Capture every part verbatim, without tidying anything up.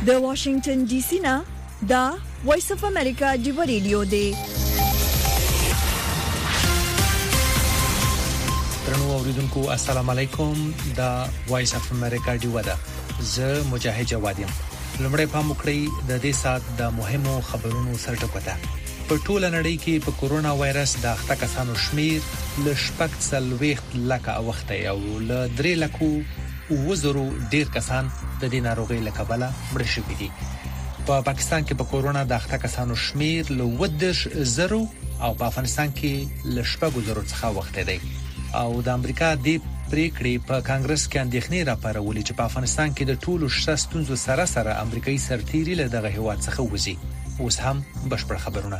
د واشنگټن ډي سي نه دا وایس اف امریکا دی ریډیو دی. ترنو اوریدونکو السلام علیکم. دا وایس اف امریکا دی ودا زه مجاهد جوادیم. لمړی پام وکړئ د دې سات د مهمو خبرونو سرټکوته. په ټوله نړۍ کې په کورونا وایرس د اخته کسانو شمیر ل شپږ څلوېښت لکه اوخته او ل درې لکو وزرو ډیر کسان د دې ناروغۍ له کبله مړ شوي دي. په پاکستان کې په کورونا د اخته کسانو شمیر ل ودش زرو او په افغانستان کې ل شپږ زرو څخه وخته دی. او د امریکا د پریکړې په کانګرس کې اندېښنې راپارولې چې په افغانستان کې د ټولو شته ستونزو سره سره امریکایي سرتیري له دغه هیواد څخه وځي. اوس هم بشپړ خبرونه.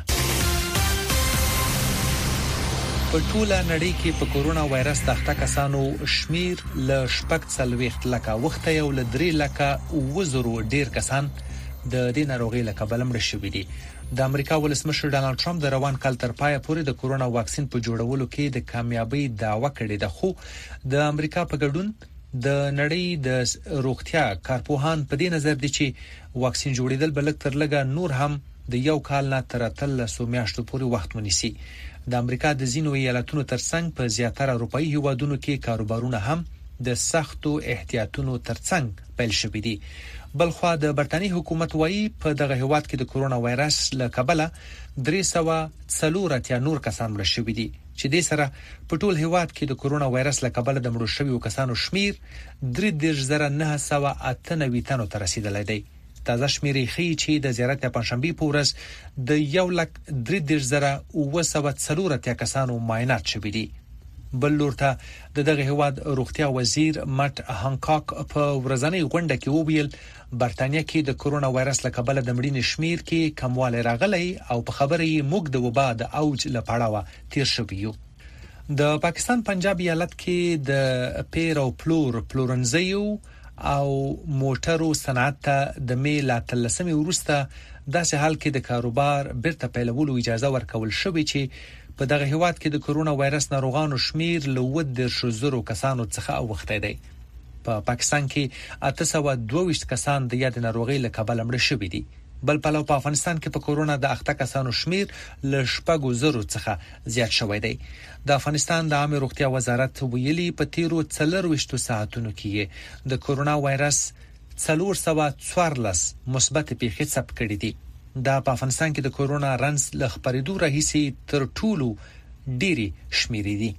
په ټوله نړۍ کې په کورونا وایرس د اخته کسانو شمیر ل شپږ څلوېښت لکه وخته یو ل درې لکه وزرو ډیر کسان د دې ناروغۍ له کبله مړ شوي دي. د امریکا ولسمشر ډانلډ ټرمپ د روان کال تر پایه پورې د کورونا واکسین په جوړولو کې د کامیابی دعوه کړې ده، خو د امریکا په ګډون د نړۍ د روغتیا کارپوهان په دې نظر دي چې واکسین جوړیدل بلک تر لګا نور هم د یو کال نه تر اتلسو میاشتو پورې وخت ونیسي. د امریکا د ځینو ایالتونو ترڅنګ په زیاتره اروپאי هیوادونو کې کاروبارونه هم د سختو احتیاطونو ترڅنګ پیل شوي دي. بلخوا د برتانی حکومت وايي په دغه هیواد کې د کورونا وایرس له کبله درې سوه څلور اتیا نور کسان مړ شوي دي چې د سره په ټول هیواد کې د کورونا وایرس له کبله د مړو شویو کسانو شمیر درې دېرش زره نه سوه اته نوي تنو ته رسیدلی دی. تازه شمیر ښیي چې د زیارت پنځشنبه په ورځ د یو لک درې دېرش زره اوه سوه څلور اتیا کسانو معاینات شوي دي. بل لورته د دغه هیواد روغتیا وزیر مټ هانکاک په ورځنۍ غونډه کې وویل برتانیا کې د کورونا وایرس له کبله د مړینې شمیر کې کموالی راغلی او په خبره یې موږ د وبا د اوج له پړاوه تیر شوي یو. د پاکستان پنجاب ایالت کې د پیر او پلور پلورنځیو او موټرو صنعت ته د می لا تلسمې وروسته داسې حال کې د کاروبار بیرته پیلولو اجازه ورکول شوې چې په دغه هیواد کې د کورونا وایرس ناروغانو شمیر له ودېرش زرو کسانو څخه اوخته دی. په پا پاکستان کې اته سوه دوه ویشت کسان د یاد ناروغۍ له کبله مړ شوي دي. بل پلو په افغانستان کې په کورونا د اخته کسانو شمیر له شپږ زرو څخه زیات شوی دی. د افغانستان د عامه روغتیا وزارت ویلي په تیرو څلورویشت ساعتونو کې د کورونا وایرس څلور سوه څوارلس مثبت پیښې ثبت کړې دي. دا په افغانستان کې د کورونا رنځ له خپرېدو راهیسې تر ټولو ډېری شمیرې دي.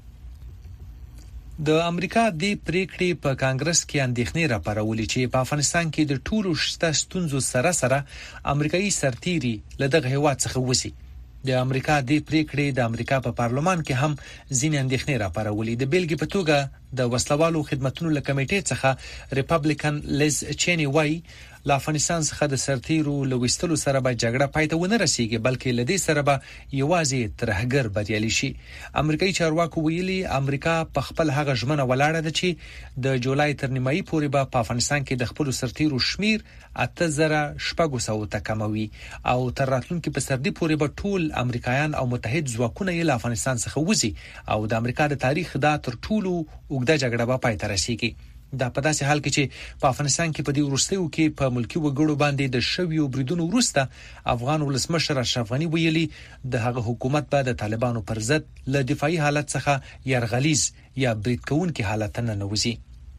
د امریکا د پریکړې په کانګرس کې اندېښنې راپارولې چې په افغانستان کې د ټولو شته ستونزو سره سره امریکایي سرتیري له دغه هیواد څخه وځي. د امریکا د پریکړې د امریکا په پارلمان کې هم ځینې اندېښنې راپارولې. د بیلګې په توګه د وسلوالو خدماتو له کمیټې څخه ریپبلیکن لیز چینی وايي له افغانستان څخه د سرتیرو له وستلو سره به جګړه پای ته ونه رسیږي بلکې له دې سره به یوازې ترهګر بریالي شي. امریکایي چارواکو ویلي امریکا په خپل هغه ژمنه ولاړه ده چې د جولای تر نیمایي پورې به په افغانستان کې د خپل سرتیرو شمیر اته زره شپږ سوه ته کموي او تر راتلونکي پسرلي پورې به ټول امریکایان او متحد ځواکونه یې له افغانستان څخه وځي او د امریکا د تاریخ دا تر ټولو اوږده جګړه به پای ته رسیږي. دا په داسې حال کې چې په افغانستان کې په دې وروستیو کې په ملکی وګړو باندې د شویو بریدونو وروسته افغان ولسمشر اشرف غنی ویلي د هغه حکومت به د طالبانو پر ضد له دفاعي حالت څخه یرغلیز یا برید کوونکي حالت نه نوځي.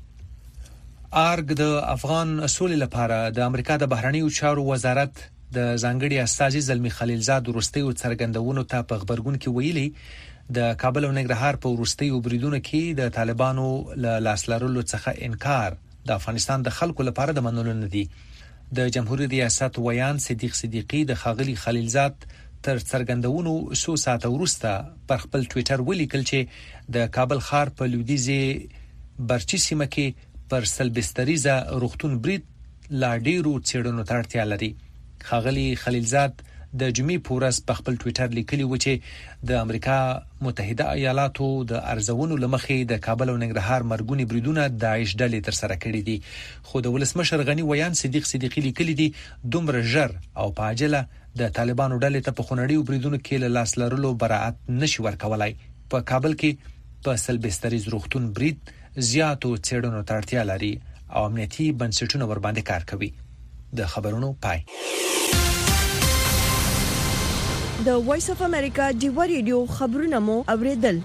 ارګ د افغان اصول لپاره د امریکا د بهرنیو چارو وزارت د ځانګړي استازي زلمی خلیلزاد وروستیو څرګندونو ته په خبرګون کې ویلي د کابل او ننګرهار په وروستیو بریدونو کې د طالبانو له لاسلرلو څخه انکار د افغانستان د خلکو لپاره د منلو نه دی. د جمهوریت ریاست ویان صدیق صدیقی د ښاغلي خلیلزاد تر څرګندونو څو ساعته وروسته پر خپل ټوئیټر ولیکل چې د کابل ښار په لویدیځي برچی سیمه کې پر سلبستریزه روغتون برید لا ډیرو څېړنو ته اړتیا لري. ښاغلي خلیلزاد د جمعې په ورځ په خپل ټوئیټر لیکلي و چې د امریکا متحده ایالاتو د ارزونو لمخې د کابل او ننګرهار مرګونی بریدونه داعش ډلې تر سره کړي دي. خو د ولسمشر غنی ویان صدیق صدیقی لیکلي دي دومره ژر او په عاجله د طالبانو ډلې ته په خونړیو بریدونو کې له لاس لرلو براءت نشي ورکولای. په کابل کې په سلبستریز روغتون برید زیاتو څېړنو ته اړتیا لري او امنیتي بنسټونه ور باندې کار کوي. د خبرونو پای. د وایس اف امریکا ډیوا ریډیو خبرونه مو اوریدل.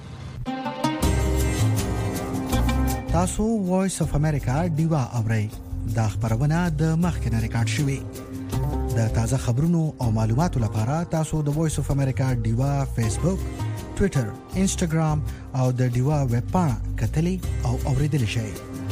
تاسو وایس اف امریکا ډیوا اورئ. دا خبرونه د مخکنه ریکارډ شوې. د تازه خبرونو او معلوماتو لپاره تاسو د وایس اف امریکا ډیوا فیسبوک، ټوئیټر، انسټاګرام او د ډیوا ویب پاڼه کتلې او اوریدل شئ.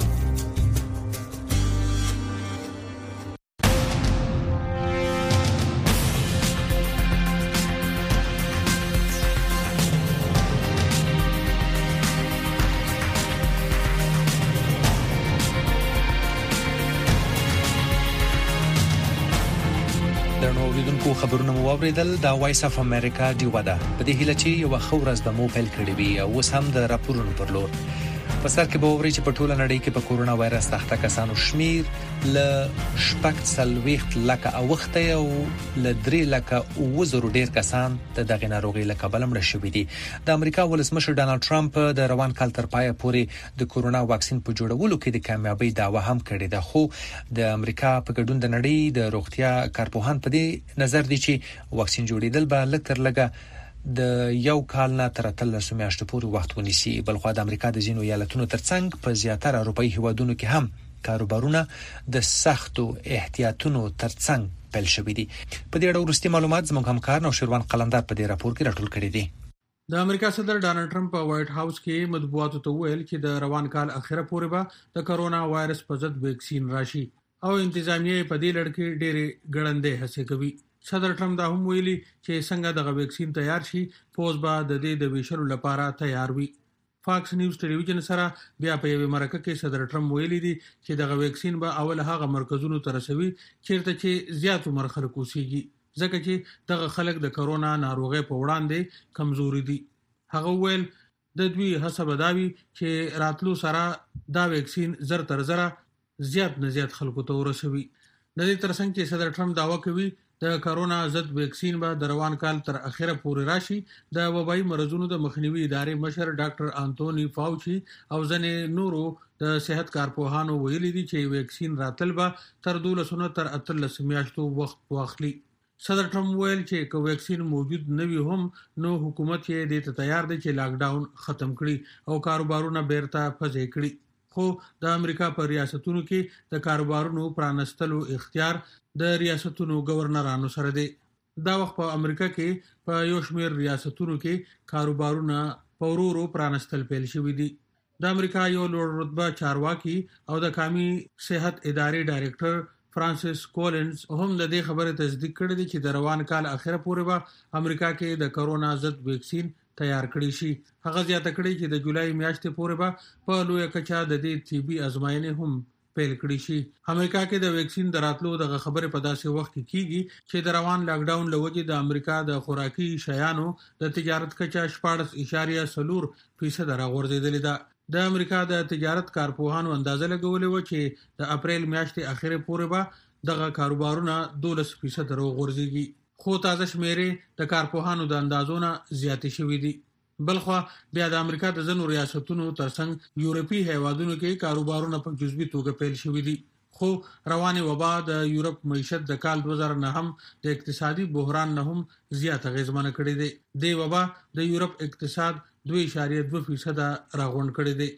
کو خبرونه مو اوریدل. دا وایس اف امریکا دی ودا په دې هیله چې یو خورز د مو پیل کړی وي او اوس هم د راپورونو پر لور په سر کې به ووري چې په ټوله نړۍ کې په کورونا وایرس اخته کسانو شمیر ل شپږ سلويخت لکه اوخته او ل درې لکه وزرو ډیر کسان د دغه ناروغي له کبله مړ شوي دي. د امریکا ولسمشر ډانلډ ټرمپ د روان کال تر پایه پورې د کورونا واکسین په جوړولو کې د کامیابی دعوه هم کړې ده، خو د امریکا په ګډون د نړۍ د روغتیا کارپوهان په دې نظر دي چې واکسین جوړیدل به لکه لګه د یو کال نه تر اتلسو میاشتو پورې وخت ونیسي. بلخو د امریکا د ځینو ایالتونو ترڅنګ په زیاتره اروپאי هیوادونو کې هم کاروبارونه د سختو احتیاطونو ترڅنګ پیل شوي دي. په دې اړه ورستي معلومات زموږ همکار نو شروان قلندر په دې راپور کې راټول کړي دي. د امریکا صدر ډانلډ ټرمپ په وایټ هاوس کې مطبوعاتو ته ویل چې د روان کال اخره پورې به د کرونا وایرس په ضد ویکسین راشي او انتظامیه په دې لړ کې ډېرې ګړندې هڅې کوي. صدر ټرمپ دا هم ویلي چې څنګه دغه ویکسین تیار شي پوز به د دې د ویشلو لپاره تیار وي. فاکس نیوز ټلویزیون سره بیا په یوه مرکه کې صدر ټرمپ ویلي دي چې دغه ویکسین به اول هغه مرکزونو ته رسوي چیرته چې زیات عمر خلک اوسېږي، ځکه چې دغه خلک د کرونا ناروغي په وړاندې کمزوري دي. هغه ویل د دوی حساب داوي چې راتلو سره دا ویکسین زر تر زره زیات نه زیات خلکو ته ورسوي. د دې ترڅنګ چې صدر ټرمپ داوا کوي د کرونا ضد ویکسین به د روان کال تر اخره پورې راشي، د وبایي مرزونو د مخنیوي ادارې مشر ډاکټر انټونی فاوچي او ځنې نورو د صحت کارپوهانو ویلي دي چې ویکسین راتل به تر دولسو تر اتلسو میاشتو وخت واخلي. صدر ټرمپ ویل چې که ویکسین موجود نه وي هم نو حکومت یې دې ته تیار دی چې لاک ډاون ختم کړي او کاروبارونه بیرته فزې کړي. خو د امریکا په ریاستونو کې د کاروبارونو پرانستلو اختیار د ریاستونو گورنرانو سره دی. دا وخت په امریکا کې په یو شمېر ریاستونو کې کاروبارونه په ورو ورو پرانستل پیل شوي دي. د امریکا یو لوړ رتبه چارواکي او د قومي صحت ادارې ډایریکټر فرانسیس کولنز هم د دې خبره تصدیق کړې ده چې د روان کال اخره پورې به امریکا کې د کرونا ضد ویکسین تیار کړی شي. هغه زیاته کړی چې د جولای میاشتې پورې به په لویه کچه د دې طبي ازموینې هم پیل کړی شي. امریکا کې د ویکسین دراتلو دغه خبره په داسې وخت کې کیږي چې د روان لاک ډاون لوجې د امریکا د خوراکي شیانو د تجارت کچه شپږ اشاریه صفر فیصد راغورځېدلې ده. د امریکا د تجارت کارپوهانو اندازه لګولې و چې د اپریل میاشتې اخره پورې به دغه کاروبارونه دولس فیصد راغورځيږي، خو تازه شمیرې د کارپوهانو د اندازونو زیاتې شوې دي. بلخو بیا د امریکا د ځینو ریاستونو ترڅنګ یورپی هیوادونو کې کاروبارونه په جزوي توګه پیل شوي دي، خو رواني وبا د یورپ معیشت د کال دوه زره نه هم د اقتصادي بحران نه هم زیات اغیزمن کړی دی. د وبا د یورپ اقتصاد دوه اشاریه دوه فیصد راغونډ کړی دی.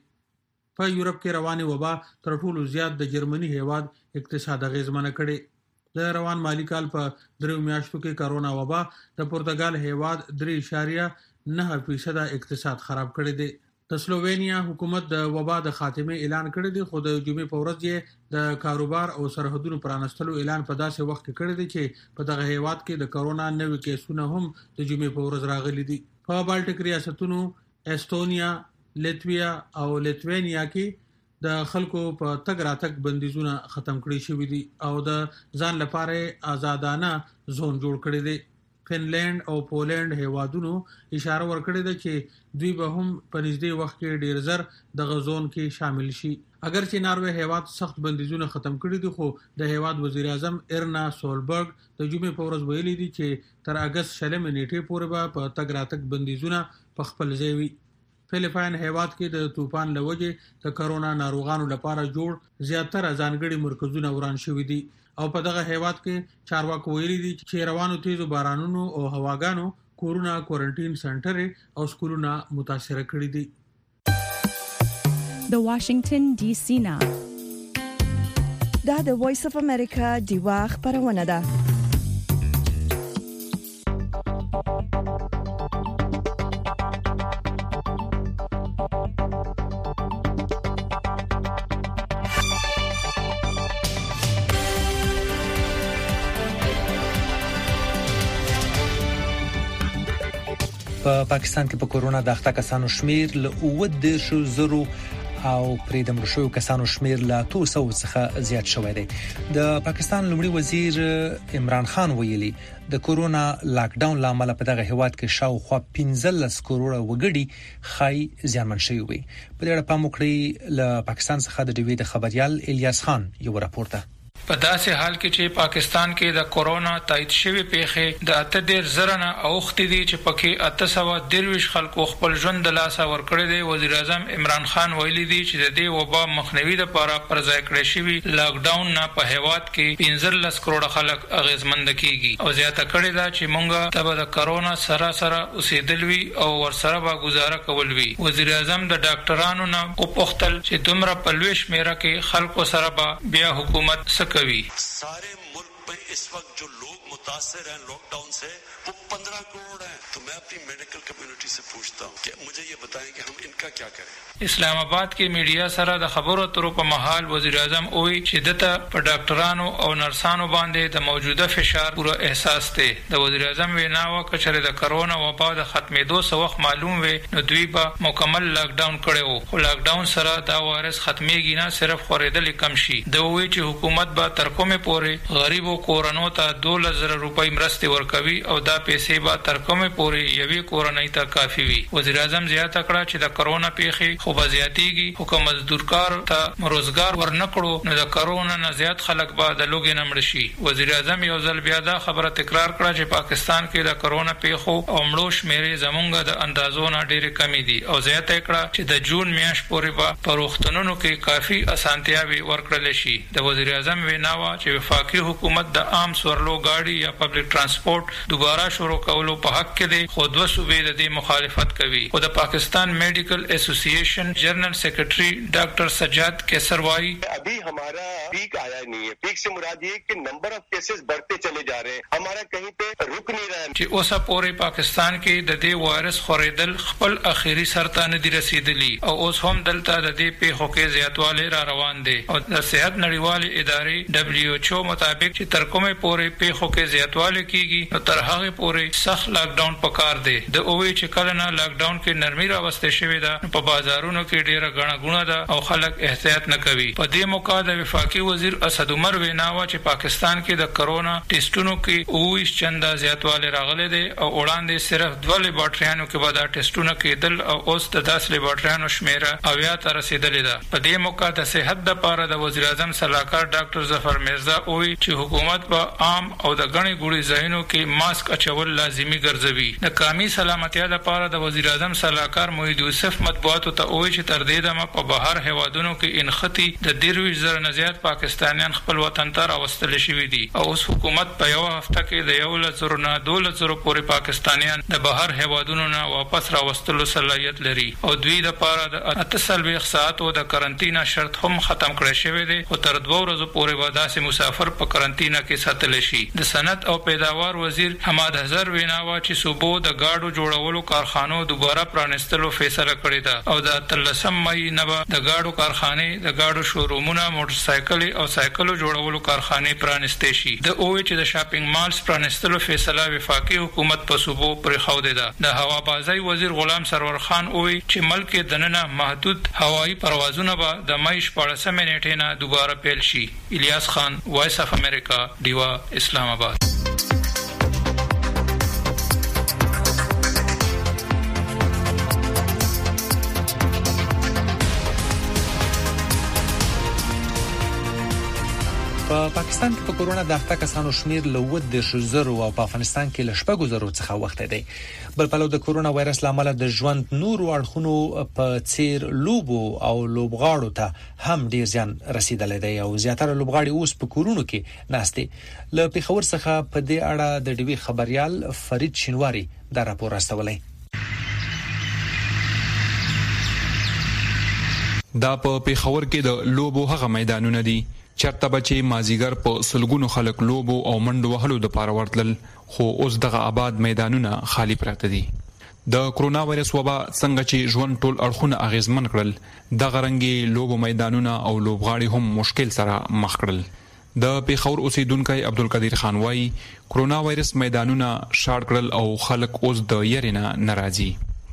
په یورپ کې رواني وبا تر ټولو زیات د جرمني هیواد اقتصاد اغیزمن کړی. د روان مالی کال په درو میاشتو کې کرونا وبا د پرتګال هیواد درې اشاریه نه فیصد اقتصاد خراب کړی دی. د سلووینیا حکومت د وبا د خاتمه اعلان کړی دی، خو د جمعې په ورځ یې د کاروبار او سرحدونو پرانستلو اعلان په داسې وخت کې کړی دی چې په دغه هیواد کې د کرونا نوې کیسونه هم د جمعې په ورځ راغلي دي. په بالټیک ریاستونو استونیا، لیتویا او لیتوینیا کې د خلکو په تګ راتګ بندیزونه ختم کړي شوي دي او د ځان لپاره آزادانه زون جوړ کړی دی. فنلند او پولند هیوادونو اشاره ورکړې ده چې دوی به هم په نږدې وخت کې ډیر زر د غزون کې شامل شي. اگر چې ناروې هیواد سخت بندیزونه ختم کړي دي، خو د هیواد وزیر اعظم ارنا سولبرګ د جمعې په ورځ ویلي دي چې تر اگست شلمې نیټې پورې به په تګ راتګ بندیزونه په خپل ځای وي. فلیپاین هیواد کې د طوفان لوجه د کرونا ناروغانو لپاره جوړ زیاتره ځانګړي مرکزونه وران شوې دي او په دغه هیواد کې چارواکو ویلي دي چې روانو تیزو بارانونو او هواګانو کورونا کوارنټین سنټر او سکولونه متاثر کړي دي. د واشنگټن ډي سي نه دا د وایس اف امریکا دیوا خبرونه ده. په پاکستان کې په کورونا د اخته کسانو شمیر له اووه دېرش زرو او پرې د مړ شویو کسانو شمیر له اته سوو څخه زیات شوی دی. د پاکستان لومړي وزیر عمران خان ویلي د کورونا لاک ډاون لامل په دغه هیواد کې شاوخوا پنځلس کروڑه وګړي خای زیانمن شوي وي. په دې اړه پام وکړئ. له پاکستان څخه د ډیوی د خبريال الیاس خان یو راپورټه. په داسې حال کې چې پاکستان کې د کورونا تایید شوی پیښې د اته ډیر زرنه اوختې دي چې پکې اته سوه درویش خلکو خپل ژوند د لاسه ورکړی دی. وزیر اعظم عمران خان ویلي دی چې د دې وبا مخنیوي لپاره پر ځای کړی شوی لاک ډاون نه په هیواد کې پنځلس کروڑه خلک اغیزمند کیږي او زیاته کړی دا چې مونږه تبه د کورونا سره سره اوسېدلوي او ورسره به گزاره کول وی. وزیر اعظم د ډاکټرانو نه وپوښتل چې دومره په لوی شمیره کې خلکو سره به بیا حکومت कवि सारे मुल्क में इस वक्त जो लोग मुतासिर हैं लॉकडाउन से वो पंद्रह करोड़ हैं. तो मैं अपनी मेडिकल कम्युनिटी से पूछता हूँ कि मुझे ये बताएं कि हम इनका क्या करें. اسلام آباد کې میډیا سره د خبرو اترو په محل وزیر اعظم اووی چې دته په ډاکټرانو او نرسانو باندې د موجوده فشار پوره احساس دی. د وزیر اعظم ویناوه کچره د کرونا وبا د ختمېدو سوخ معلوم وي نو دوی به مکمل لاک ډاون کړي وو. خو لاک ډاون سره دا وایرس ختمېږي نه صرف خورېدل کم شي. د وی چې حکومت به تر کومه پورې غریبو کورونو ته دوه زره روپۍ مرستې ورکوي او دا پیسې به تر کومه پورې یوې کورنۍ ته کافي وي. وزیر اعظم زیاته کړه چې د کرونا پیښې خو بزیاتیږي خو کوم مزدورکار ته روزګار ورنکړو نو د کرونا نه زیات خلک به د لوګي نه مړ شي. وزیر اعظم یو ځل بیا دا خبره تکرار کړه چې پاکستان کې د کرونا پیښو او مړو شمیرې زمونږ د اندازو نه ډېرې کمې دي او زیاته کړه چې د جون میاشت پورې به په روغتونونو کې کافي اسانتیاوي ورکړل شي. د وزیر اعظم ویناوه چې وفاقي حکومت د عام سورلو گاډي یا پبلک ترانسپورت دوباره شروع کولو په حق کې دی خو دوه صوبې د دې مخالفت کوي. او د پاکستان میډیکل ایسوسییشن जनरल सेक्रेटरी डॉक्टर सज्जाद केसरवाई अभी हमारा पीक आया नहीं है. पीक से मुराद ये कि नंबर ऑफ केसेस बढ़ते चले जा रहे हैं. हमारा कहीं पे रुक नहीं रहा है. چې اوسه پورې پاکستان کې د دې وایرس خورېدل خپل اخیری سر ته نه دي رسیدلی او اوس هم دلته د دې پیښو کې زیاتوالی را روان دي. او د صحت نړیوالې ادارې دبليو ایچ او مطابق چې تر کومه پورې پیښو کې زیاتوالی کیږي نو تر هغه پورې سخت لاک ډاون پکار دی. د اووی چې کله نه لاک ډاون کې نرمي راوستې شوې ده په بازارونو کې ډیره غڼه غونه ده او خلک احتیاط نه کوي. په دې موقع د وفاقي وزیر اسد عمر ویناوه چې پاکستان کې د کرونا ټیسټونو کې اووه چنده زیاتوالی راغلی دی او وړاندې صرف دوه لیبارټریانو کې به دا ټیسټونه کېدل او اوس د داس لیبارټریانو شمیره اویا ته رسیدلې ده. په دې موقع د صحت لپاره د وزیر اعظم صلاحکار ډاکټر ظفر مرزا اووی چې حکومت به عام او د غني ګوړي ځایونو کې ماسک اچول لازمي ګرځوي. د قومي سلامتیا لپاره د وزیر اعظم صلاحکار موحد یوسف مطبوعاتو ته اووی چې تر دې دمه په بهر هوادونو کې انختی د درویش زره نه زیات پاکستانیان خپل وطن ته راوستل شوي دي او اوس حکومت په یو هفته کې د یو لزر نه دوه لزر پورې پاکستانیان د بهر هوادونو نه واپس راوستلو صلاحیت لري او دوی د پاره د اتصل ساعتو د قرنطینه شرط هم ختم کړی شوی دی او تر دوه ورځې پورې به داسې مسافر په قرنطینه کې ساتل شي. د صنعت او پیداوار وزیر حماد حضر ویناوه چې صوبو د گاډو جوړولو کارخانو دوباره پرانستلو فیصله کړې ده او د تلسم مې نه د گاډو کارخانه د گاډو شورومونه موټر سایکل او سایکلو جوړولو کارخانه پرانستې شي. د اووی چې د شاپینګ مالز پرانستلو فیصله وفاقي حکومت په صوبو پرې خو ده. د هوابازي وزیر غلام سرور خان اووی چې ملک دننه محدود هوایی پروازونه به د مې شپږمه نیټه نه دوباره پیل شي. الیاس خان وایس اف امریکا دیوا اسلام آباد. په په پاکستان کې په کورونا د اخته کسانو شمیر له ود شزرو او په افغانستان کې له شپږو زرو څخه وخت دی. بل په لور د کورونا وایرس لامل د ژوند نور اړخونو په څیر لوبو او لوبغاړو ته هم ډیر ځان رسیدلی دی او زیاتره لوبغاړي اوس په کورونو کې ناشته. له پیښور څخه په دې اړه د ډیوی خبريال فرید شینواری دا راپور راستولی. دا په پیښور کې د لوبو هغه میدانونه دي چرته بچي مازیګر په سلګونو خلک لوبو او منډو وهلو د پاره ورتل، خو اوس دغه آباد میدانونه خالی پراته دي. د کرونا وایرس وبا څنګه چې ژوند ټول اړخونه اغیزمن کړل، د غرنګي لوبو میدانونه او لوبغاړي هم مشکل سره مخ کړل. د پیښور اوسیدونکو عبدالقدیر خان وايي کرونا وایرس میدانونه شاړ کړل او خلک اوس د یرینا ناراضي.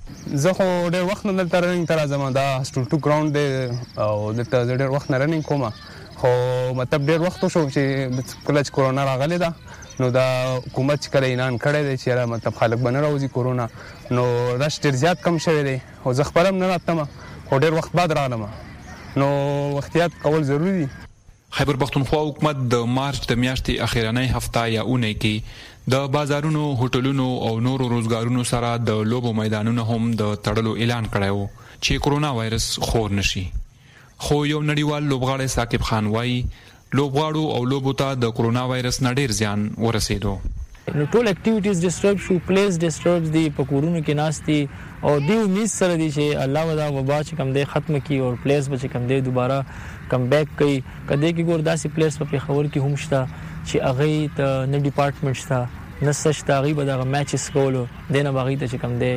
زه خو ډېر وخت نه دلته رننګ ته راځم، دا سټول ټو ګراوند دی او دلته زه ډېر وخت نه رننګ کوم، خو مطلب ډېر وخت شو چې کله چې کورونا راغلی ده نو دا حکومت چې کله اعلان کړی دی چې مطلب خلک به نه راوځي کورونا، نو رش ډېر زیات کم شوی دی او زه خپله هم نه راتلم، خو ډېر وخت بعد راغلم، نو احتیاط کول ضروري دي. خیبر پختونخوا حکومت د مارچ د میاشتې اخیرنۍ هفته یا اونۍ کې د بازارونو، هوټلونو او نورو روزګارونو سره د لوبو میدانونو هم د تړلو اعلان کړی و چې کورونا وایرس خور نشي. خو یو نړیوال لوبغاړی ثاقب خان وايي لوبغاړو او لوبو ته د کورونا وایرس نه ډیر زیان ورسېدو. نو ټول اکټیویټیز ډیسټرب شو، پلیس ډیسټرب دي، په کورونو کې ناشتي او دی امید سره دي چې الله ودا وبا چې کم دی ختم کی او پلیس به چې کم دی دوباره کم بیک کوي. کله کې ګور داسې پلیس په پیښور کې هم شته چې هغه ته نه ډپارټمنټ شته نه سشت هغه به دغه میچز کولو دنه باغی ته چې کم دی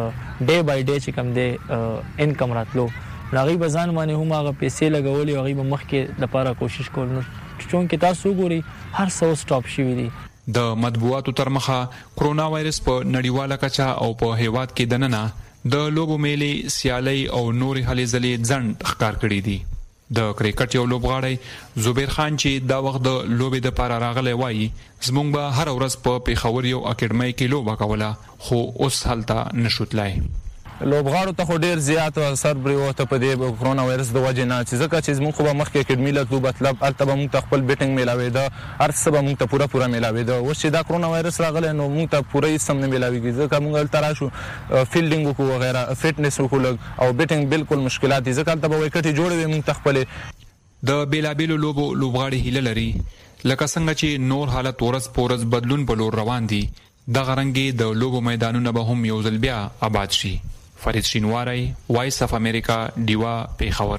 ډے بای ډے چې کم دی انکم راتلو، هغه به ځان باندې هم هغه پیسې لګولې، هغه به مخکې لپاره کوشش کول، نو چون کې تاسو ګوري هر څه سټاپ شوی دی. د مطبوعاتو تر مخه کرونا وایرس په نړیواله کچه او په هیواد کې دننه د لوبو میلې، سیالۍ او نورې هلې ځلې ځنډ ښکار کړي دي. د کرکټ یو لوبغاړی زبیر خان چې دا وخت د لوبې د پاره راغلی وایي زمونږ به هر ورځ په پیښور یو اکیډمۍ کې لوبه کوله، خو اوس هلته نشو تلای. لوبغاړو ته خو ډیر زیات اثر پرېوته په دې کرونا وایرس د وجې نه، چې ځکه چې زموږ خو به مخکې اکیډمي له تلو مطلب هلته به موږ ته خپل بیټنګ میلاوېده، هر څه به موږ ته پوره پوره میلاوېده. اوس چې دا کرونا وایرس راغلی نو موږ ته پوره هېڅ هم نه میلاوېږي، ځکه موږ هلته راشو فیلډینګ وکړو وغیره فټنس وکړو لږ او بیټنګ بالکل مشکلات دي، ځکه هلته به وایکټې جوړې وي موږ ته خپلې. د بیلابیلو لوبو لوبغاړي هیله لري لکه څنګه چې نور حالت ورځ په ورځ بدلون په لور روان دي، دغه رنګې د لوبو میدانونه به هم یو ځل بیا آباد شي. فرید شینواری، وایس اف امریکا، ډیوا، پیښور.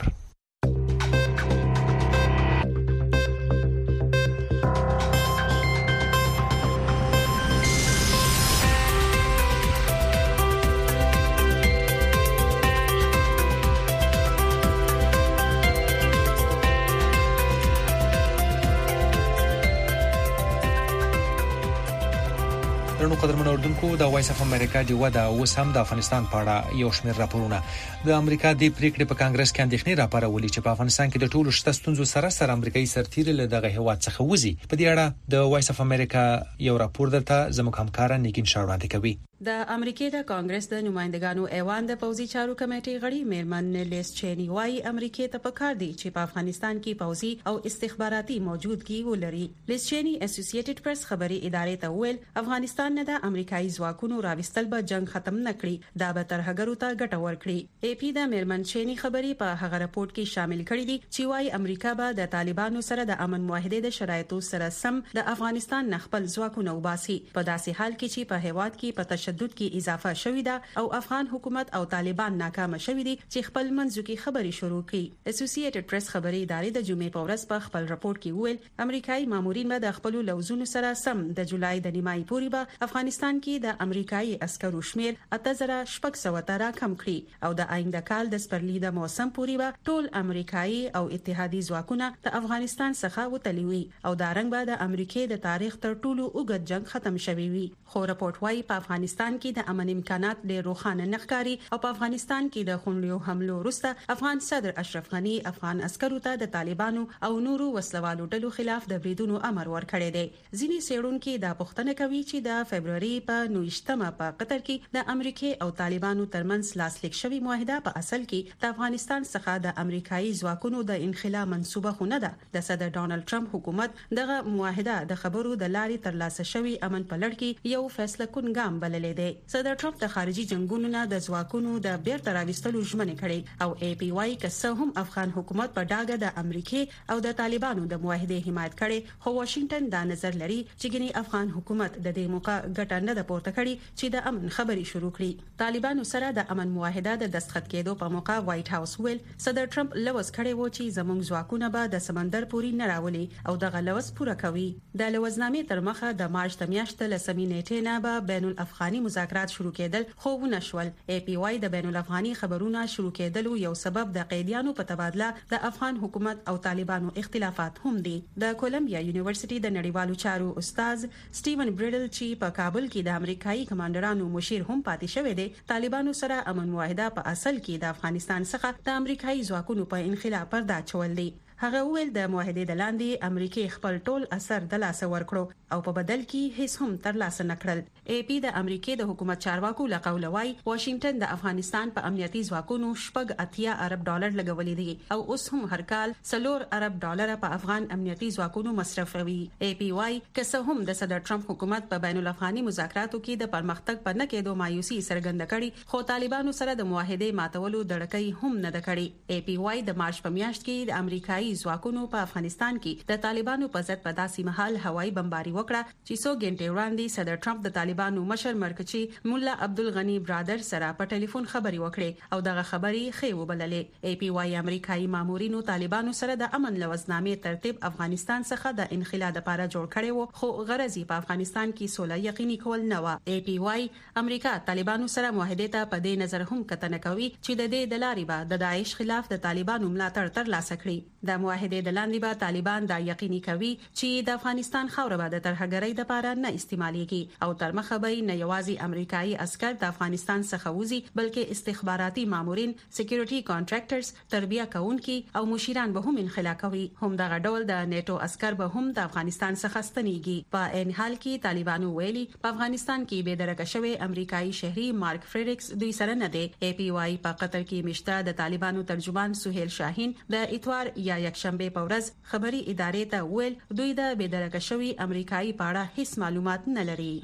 نو قدرمن اوردونکو د وایس اف امریکا دی ودا اوس هم د افغانستان په اړه یو شمېر راپورونه. د امریکا د پریکړې په کانګرس کې اندېښنې راپارولې چې په افغانستان کې د ټولو شته ستونزو سره سره امریکایي سرتیري له دغه هیواد څخه وځي. په دې اړه د وایس اف امریکا یو راپور درته زموږ همکار نیکین شاوړاندې کوي. د امریکای د کانګرس د نمائندګانو ایوان د پوزي چارو کمیټې غړي میرمن لیس چینی وايي امریکای ته پکار دي چې په افغانستان کې پوزي او استخباراتي موجودګي ولري. لیس چینی اسوسییټډ پریس خبري ادارې ته ویل افغانستان نه د امریکایي ځواکونو راوستل به جنگ ختم نکړي، دا به ترهګرو ته ګټه ورکړي. ای پی د میرمن چینی خبري په هغه راپورټ کې شامل کړي دي چې وايي امریکا به د طالبانو سره د امن معاهده د شرایطو سره سم د افغانستان نخبل ځواکونه وباسي، په داسې حال کې چې په هیواد کې په تشدد کې اضافه شوې ده او افغان حکومت او طالبان ناکام شوي دي چې خپل منځو کې خبري شروع کړي. اسوسییټډ پریس خبري ادارې د جمعې په ورځ په خپل راپورټ کې ویل امریکایي مامورین به د خپل لوزونو سره سم د جولای د نیمایي پورې به افغانستان کې د امریکایي عسکرو شمیر اته زره شپږ سوه ته راکم کړي او د آینده کال د سپرلي د موسم پورې به ټول امریکایي او اتحادي ځواکونه د افغانستان څخه وتلي وي او دا رنګ به د امریکای د تاریخ تر ټولو اوږد جنگ ختم شوی وي. خو راپورټ وايي په افغانستان افغانستان کې د امن امکانات ډېر روښانه نخکاری او په افغانستان کې د خونړیو حملو وروسته افغان صدر اشرف غنی افغان عسکرو ته د طالبانو او نورو وسلوالو ډلو خلاف د بریدونو امر ورکړی دی. ځینې څېړونکو دا پوښتنه کوي چې د فبرवरी په نوښتمه په قطر کې د امریکای او طالبانو ترمنځ لاسلیک شوی معاهده په اصل کې د افغانستان څخه د امریکایي ځواکونو د انخلا منسوبه خونه ده. د صدر ډونالد ټرمپ حکومت دغه معاهده د خبرو د لارې ترلاسه شوی امن په لړ کې یو فیصله کون ګام بللې دی. صدر ټرمپ د خارجي جنگونو نه د ځواکونو د بیرته راوستلو ژمنه کړې او ای پی واي که هم افغان حکومت په ډاګه د امریکای او د طالبانو د معاهده حمایت کړي، خو واشنگټن دا نظر لري چې ګني افغان حکومت د دې موقع ګټه نه ده پورته کړې چې د امن خبري شروع کړي. طالبانو سره د امن معاهده د دستخط کېدو په موقع وایټ هاوس ویل صدر ټرمپ لوز کړي و چې زموږ ځواکونه به د سمندر پوري نه راولي او دغه لوز پوره کوي. د لوزنامې تر مخه د مارچ د میاشتې لسمې نیټې نه به بین الافغاني مذاکرات شروع کېدل، خو ونشول. ای پی واي د بین الافغاني خبرونه شروع کېدل یو سبب د قیدیانو په تبادله د افغان حکومت او طالبانو اختلافات هم دي. د کولمبیا یونیورسيټي د نړیوالو چارو استاد سټیون بریډل چې په کابل کې د امریکایي کمانډرانو مشیر هم پاتې شوی دی، طالبانو سره امن معاهده په اصل کې د افغانستان څخه د امریکایي ځواکونو په انخلا پردا چول دی. هغه ویل د معاهده د لاندې امریکای خپل ټول اثر د لاسه ورکړو او په بدل کې هیڅ هم تر لاسه نکړل. ای پی د امریکای د حکومت چارواکو لقول وای واشنگټن د افغانستان په امنیتي ځواکونو شپږ اتیا ارب ډالر لګولې دي او اوس هم هر کال سلور ارب ډالر په افغان امنیتي ځواکونو مصرفوي. ای پی واي که هم د صدر ټرمپ حکومت په بین الافغاني مذاکراتو کې د پرمختګ په نه کېدو مایوسي څرګنده کړي، خو طالبانو سره د معاهده ماتولو دړکې هم نه د کړي. ای پی واي د مارچ په میاشت کې د امریکایي ځواکونو په افغانستان کې د طالبانو په ضد په داسې مهال هوایي بمباري وکړه چې څو غنټې وړاندې صدر ټرمپ د طالبانو مشر مرکچی مولا عبدالغنی برادر سره په ټلیفون خبري وکړي او دغه خبري خې وبللې. ای پی واي امریکایي مامورینو طالبانو سره د امن لوزنامې ترتیب افغانستان څخه د انخلا لپاره جوړ کړي وو، خو غرضی په افغانستان کې سوله یقیني کول نه و. ای پی واي امریکا طالبانو سره معاهده ته په دې نظر هم کتنه کوي چې د دې د لارې به د داعش خلاف د طالبانو ملاتړ تر لاسه کړي. د معاهده د لاندې به طالبان دا یقیني کوي چې د افغانستان خاوره به د ترهګرۍ لپاره نه استعماليږي او تر مخه به نه یوازې امریکایي عسكر د افغانستان څخه وځي، بلکې استخباراتي مامورین، سکیورټي کانټراکټرز، تربیه کوونکي او مشیران به هم انخلا کوي. هم دغه ډول د نیټو عسكر به هم د افغانستان څخه ستنيږي. په ان حال کې طالبانو ویلي په افغانستان کې به درکه شوی امریکایي شهري مارک فریډکس دوی سره نه دی. ای پی واي په قطر کې مشته د طالبانو ترجمان سہیل شاهین د اتوار یا یکشنبه په ورځ خبري ادارې ته ویل دوی د بېدرکه شوی امریکایي پاړه هیڅ معلومات نه لري.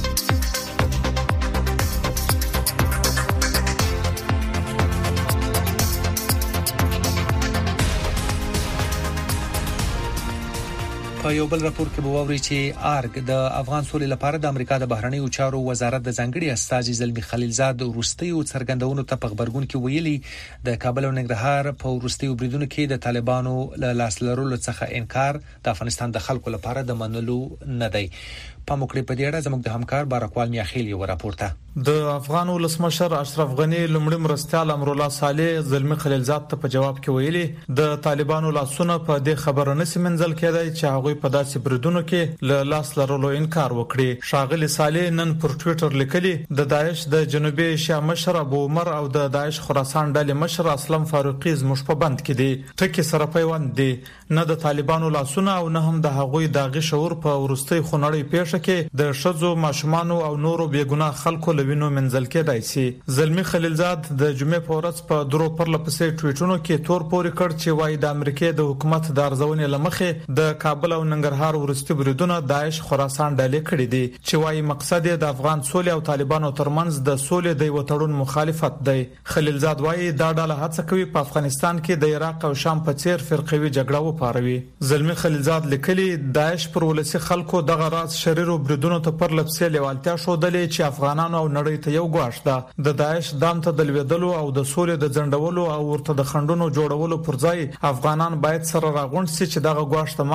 په یو بل راپور کې به ووري چې ارګ د افغان سولې لپاره د امریکا د بهرنیو چارو وزارت د ځنګړي استاذ زلمی خلیلزاد وروستیو څرګندونو ته په خبرګون کې ویلي د کابل او ننګرهار په وروستیو بریدونو کې د طالبانو له لاس لرلو څخه انکار د افغانستان د خلکو لپاره د منلو نه دی. په موکړې په دې اړه زموږ د همکار بارکوال میاخیل یو راپورته د افغان ولسمشر اشرف غنی لمړي مرستيال امر الله صالح زلمی خلیلزاد ته په جواب کې ویلي د طالبانو لاسونه په دې خبره نسی منځل کېدای چې هغه په داسې بریدونو کې له لاس لرلو انکار وکړي. شاغلی صالح نن پر ټوئیټر لیکلي د داعش د جنوبي ایشیا مشر ابو عمر او د داعش خراسان ډلې مشر اسلم فاروقي زموږ په بند کې دي، ټکی سره پیوند دي، نه د طالبانو لاسونه او نه هم د هغوی داغي شعور په ورستي خونړی پیښه کې د شذو ماشومانو او نورو بیګناه خلکو لوینو منځل کېدای شي. زلمی خلیلزاد د جمعې په ورځ په درو پرله پسې ټویټونو کې تور پوري کړ چې وايي د امریکای د حکومت د ارزونې لمخې د کابل او ننګرهار ورستي بریدونه داعش خراسان ډلې کړې دي چې وايي مقصد د افغان سولې او طالبانو ترمنځ د سولې د وټړون مخالفت دی. خلیلزاد وايي دا ډله هڅه کوي په افغانستان کې د عراق او شام په څیر فرقوي جګړه وپاروي. زلمی خلیلزاد لیکلي داعش پر ولسی خلکو دغه راز شریر بریدونه ته پر لپسې لیوالتیا شودلې چې افغانانو او نړۍ ته یو غواړ ده د داعش دام ته د لویدلو او د سولې د ځندولو او ورته د خندونو جوړولو پر ځای افغانان باید سره راغونډ شي چې دغه غواړ ته ماته ورکړي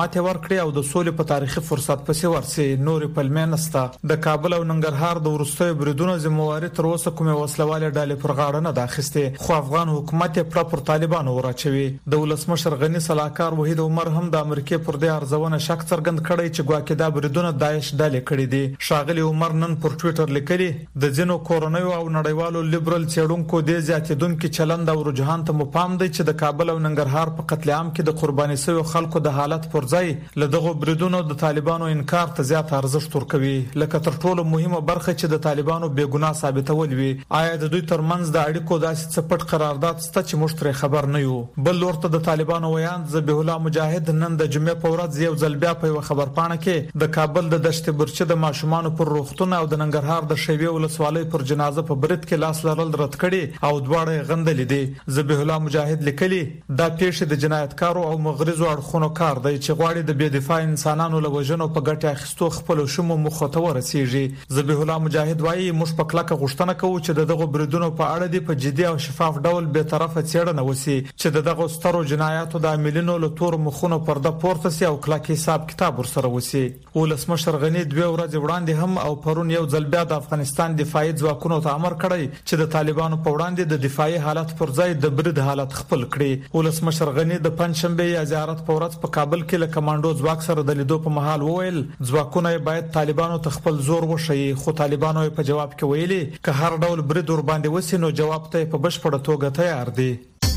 وکړي او د سولې په تاریخي فرصت پسې ورسي. نور پلمې نسته. د کابل او ننګرهار د ورستیو بریدونو ذمہواری تر اوسه کومه وسلواله ډالې پر غاړه نه داخسته، خو افغان حکومت یې پر طالبانو ورچوي. د ولسمشر غنی صلاحکار وحید عمر هم د امریکای پر دې ارزونه شک څرګند کړی چې ګواکې دا بریدونه داعش ډالې کړي دي. شاغلی عمر نن پر ټوئیټر لیکلی د ځینو کورونیو او نړیوالو لیبرل څېړونکو د زیاتیدونکو چلند او رجحان ته مپام دی چې د کابل او ننګرهار په قتل عام کې د قرباني شویو خلکو د حالت پر ځای له دغه بریدونو د طالبانو انکار ته زیات ارزښت ورکوي، لکه تر ټولو مهمه برخه چې د طالبانو بیګناه ثابتول وي. آیا د دوی ترمنځ د اړیکو داسې څه پټ قرارداد شته چې موږ ترې خبر نه یو؟ بل ورته د طالبانو ویان ذبیح الله مجاهد نن د جمعې په ورځ یو ځل بیا په خبرپاڼه کې د کابل د دشت برچه د ماشومان پر روغتون او د ننګرهار د شیوی ولسوالۍ پر جنازه په برید کې لاس لرل رد کړي او دواړه غندلې دي. ذبیح الله مجاهد لیکلي دا پیښه د جنایتکارو او مغرضو اړخونو کار دی چې غواړي د بې دفاع انسانانو له وژنو په ګټه اخیستو خپل شومو مخ ته ورسیږي. ذبیح الله مجاهد وایي موږ په کلکه غوښتنه کوو چې دغه بریدونو په اړه د په جدي او شفاف ډول به طرفه څېړنه وسی چې دغه سترو جنایاتو د عاملینو له تور مخونو پرده پورته سي او کلک حساب کتاب ورسره وسی. ولسمشر غنی دوه ورځې وړاندې هم او پرون یو ځل بیا د افغانستان دفاعي ځواکونو ته امر کړی چې د طالبانو په وړاندې د دفاعي حالت پر ځای د برید حالت خپل کړي. ولسمشر غنی د پنځشنبه یا زیارت په ورځ په کابل کې له کمانډو ځواک سره د لیدو په مهال وویل ځواکونه باید طالبانو ته خپل زور وښيي، خو طالبانو په جواب کې ویلي که هر ډول برید ور باندې وسی نو جواب ته په بشپړه توګه تیار دي.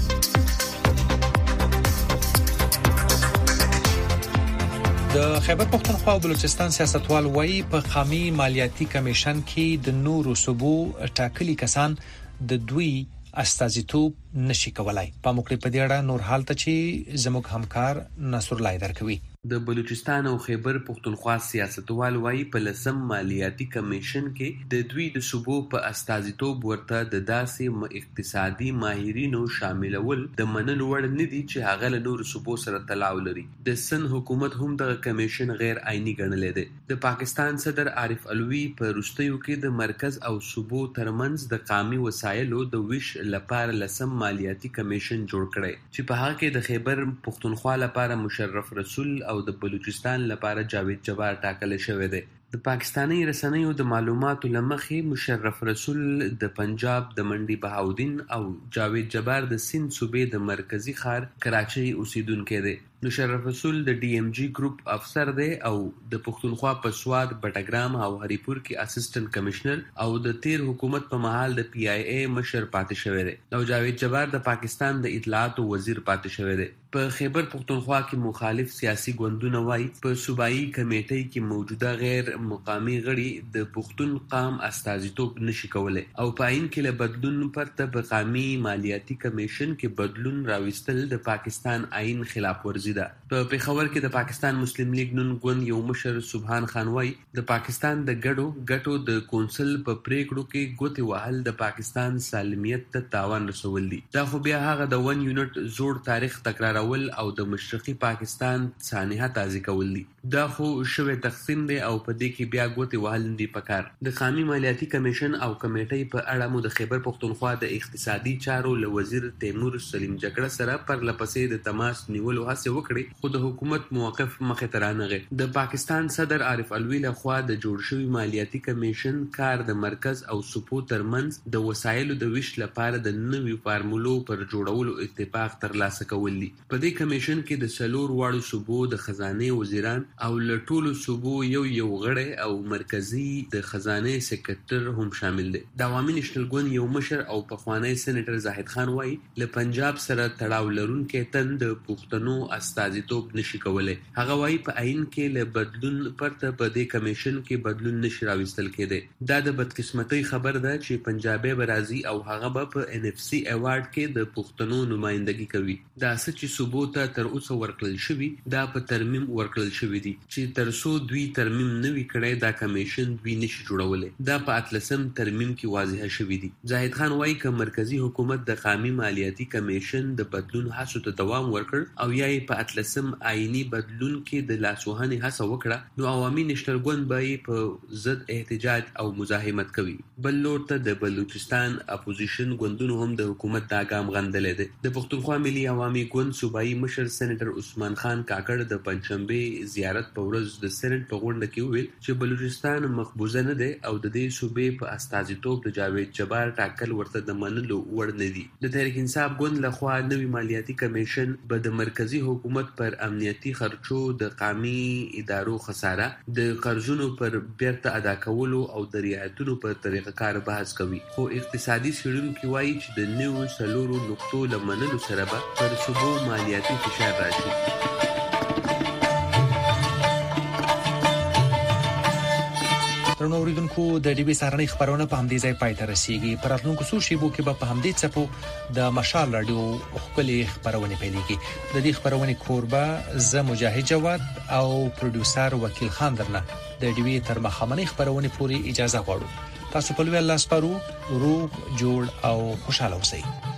د خیبر پختونخوا او بلوچستان سیاستوال وایي په قومي مالیاتي کمیشن کې د نورو صوبو ټاکلي کسان د دوی استازیتوب نشي کولای. په موقع په دې اړه نور حالت چې زموږ همکار نصر الله درکوي. د بلوچستان او خیبر پختونخوا سیاستوال وایي په لسم مالیاتي کمیشن کې د دوی د صوبو په استازیتوب ورته د داسې اقتصادي ماهرینو شاملول د منلو وړ نه دي چې هغه له نورو صوبو سره تړاو لري. د سن حکومت هم دغه کمیشن غیر عیني ګڼلی دی. د پاکستان صدر عارف الوی په وروستیو کې د مرکز او صوبو ترمنځ د قومي وسایلو د ویش لپاره لسم مالیاتي کمیشن جوړ کړی چې په هغه کې د خیبر پختونخوا لپاره مشرف رسول او د بلوچستان لپاره جاوید جبار ټاکل شوی دی. د پاکستاني رسنیو د معلوماتو لمخې مشرف رسول د پنجاب د منډي بهاودین او جاوید جبار د سند صوبې د مرکزی ښار کراچۍ اوسیدونکو دی. مشرف رسول د ډي ام جي ګروپ افسر دی او د پختونخوا په سواد، بټګرام او هریپور کې اسسټنټ کمشنر او د تیر حکومت په محل د پی آی اي مشر پاتې شوی دی. او جاوید جبار د پاکستان د اطلاعات وزیر پاتې شوی دی. په خیبر پختونخوا کې مخالف سیاسي ګوندونه وایي په صوبایي کمیټې کې موجوده غیر مقامي غړي د پښتون قام استازیتوب نشي کولای او په عین کې له بدلون پرته په قومي مالیاتي کمیشن کې بدلون راوستل د پاکستان عین خلاف ورزي ده. په پیښور کې د پاکستان مسلم لیگ نون ګوند یو مشر سبحان خان وایي د پاکستان د ګډو ګټو د کونسل په پریکړو کې ګوتې وهل د پاکستان سالمیت ته تاوان رسول دي. دا خو بیا هغه د ون یونټ زوړ تاریخ تکرارول او د مشرقي پاکستان سانحه تازه کول دي. دا خو شوی تقسیم دی او په دې کې بیا ګوتې وهل دي پکار. د قومي مالیاتي کمیشن او کمیټې په اړه مو د خیبر پختونخوا د اقتصادي چارو له وزیر تیمور سلیم جګړه سره پر لپسې د تماس نیولو هڅه وکړي خو د حکومت موقف مخې ته رانغی. د پاکستان صدر عارف الوی لخوا د جوړ شوی مالیاتي کمیشن کار د مرکز او صوبو ترمنځ د وسایلو د ویش لپاره د نویو فارمولو پر جوړولو اتفاق ترلاسه کول دي. په دې کمیشن کې د څلور واړو صوبو د خزانه وزیران او له ټولو صوبو یو یو غړی او مرکزی د خزانه سکرټر هم شامل دي. د عوامي نېشنل ګوند یو مشر او پخوانی سېنیټر زاهد خان وایي له پنجاب سره تړاو لرونکي تن د پښتنو استازیتوب نشي کولای. هغه وایي په عین کې له بدلون پرته په دې کمیشن کې بدلون نشي راوستل کېدی. دا د بدقسمتۍ خبر ده چې پنجابي برازي او هغه به په ان اف سي ایوارډ کې د پښتنو نمائندګي کوي. دا څه چې صوبو ته تر اوسه ورکړل شوی دا په ترمیم ورکړل شوی دي چې تر څو دوی ترمیم نوي کړي دا کمیشن دوی نشي جوړولای. دا په اتلسم ترمیم کې واضح شوی دي. زاهد خان وایي چې مرکزی حکومت د قومي مالیاتي کمیشن د بدلون هڅو ته دوام ورکړ او یا په په اتلسم آئینی بدلون کې د لاسوهنې هڅه وکړه نو عوامي نېشنل ګوند به په ضد احتجاج او مزاحمت کوي. بل لور ته د بلوچستان اپوزیشن ګوندونو هم د حکومت دا ګام غندلې ده. د پښتونخوا ملي عوامي ګوند صوبایي مشر سېنیټر عثمان خان کاکړ د پنځشنبه زیارت په ورځ د سېنات په غونډه کې وویل چې بلوچستان مقبوضه نه ده او د دې صوبې په استازیتوب د جاوید جبار ټاکل ورته د منلو وړ نه دي. د تحریک انصاف ګوند لخوا نوي مالیاتي کمیشن به د مرکزی حکومت پر امنیتي خرچو د قومي ادارو خساره د قرضونو پر بیرته ادا کولو او د رعایتونو پر طریقه کار بحث کوي. خو اقتصادي څېړونکي وایي چې د نوو څلورو نقطو له منلو سره به پر صوبو مالیاتي فشار راشي. ترنو اوریدونکو د ډي بي سارنۍ خبرونه په همدې ځای پای ته رسیږي. پر راتلونکو څو شیبو کې به په همدې څپو د مشال رادیو خپلې خبرونه پیلېږي. د دې خبرونه کوربه زه مجاهد جواد او پروډوسر وکیل خان درنه د ډي بي تر مخامنۍ خبرونه پورې اجازه غواړو. تاسو په لوی الله سپارو، روغ جوړ او خوشاله اوسئ.